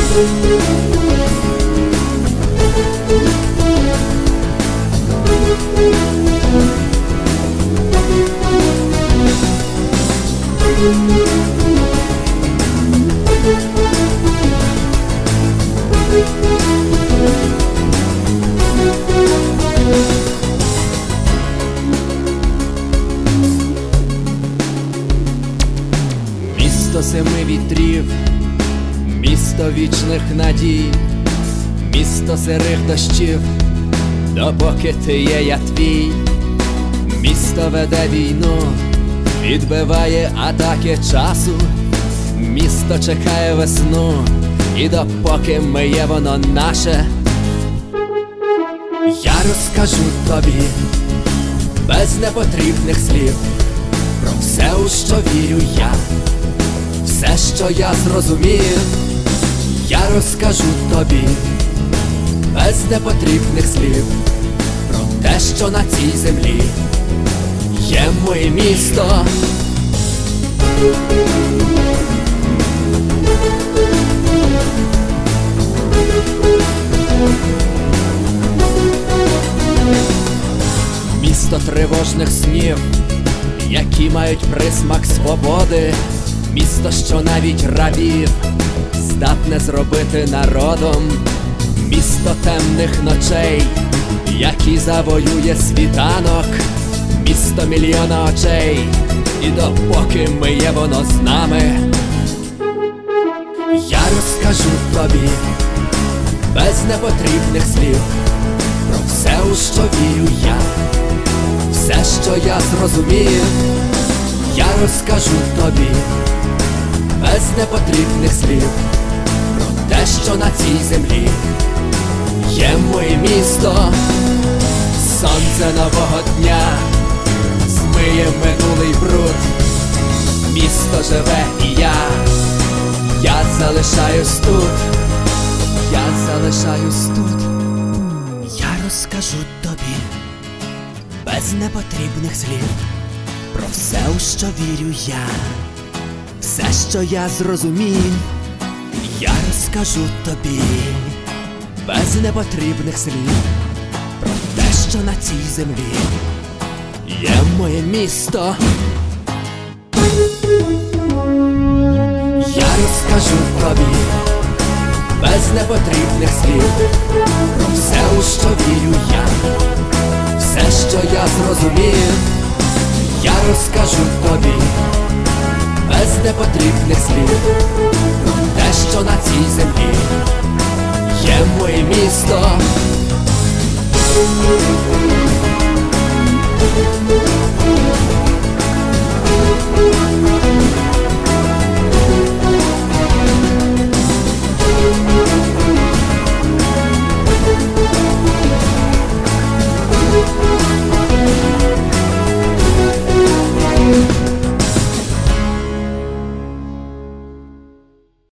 Місто семи вітрів, місто вічних надій, місто сирих дощів, допоки ти є, я твій. Місто веде війну, відбиває атаки часу, місто чекає весну, і допоки ми є, воно наше. Я розкажу тобі без непотрібних слів про все, у що вірю я, все, що я зрозумів. Я розкажу тобі без непотрібних слів про те, що на цій землі є моє місто. Місто тривожних снів, які мають присмак свободи, місто, що навіть рабів здатне зробити народом, місто темних ночей, які завоює світанок, місто мільйона очей, і допоки ми є, воно з нами. Я розкажу тобі без непотрібних слів про все, у що вірю я, все, що я зрозумів. Я розкажу тобі без непотрібних слів про те, що на цій землі є моє місто. Сонце нового дня змиє минулий бруд, місто живе і я залишаюсь тут, я залишаюсь тут. Я розкажу тобі без непотрібних слів про все, у що вірю я, все, що я зрозумів. Я розкажу тобі без непотрібних слів про те, що на цій землі є моє місто. Я розкажу тобі без непотрібних слів про все, у що вірю я, все, що я зрозумів. Я розкажу тобі без непотрібних слів про те, що на цій землі є моє місто.